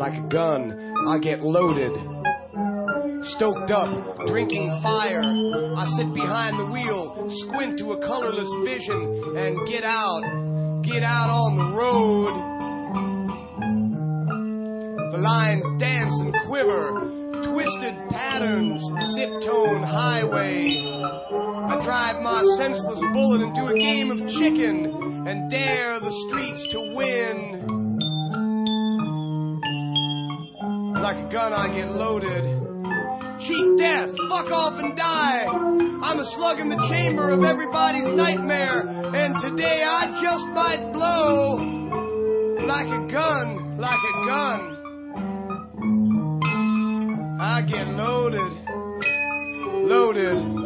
Like a gun, I get loaded. Stoked up, drinking fire. I sit behind the wheel, squint to a colorless vision, and get out on the road. The lines dance and quiver, twisted patterns, zip-tone highway. I drive my senseless bullet into a game of chicken and dare the streets to win. Like a gun, I get loaded. Cheat death, fuck off and die. I'm a slug in the chamber of everybody's nightmare, and today I just might blow. Like a gun, like a gun. I get loaded, loaded.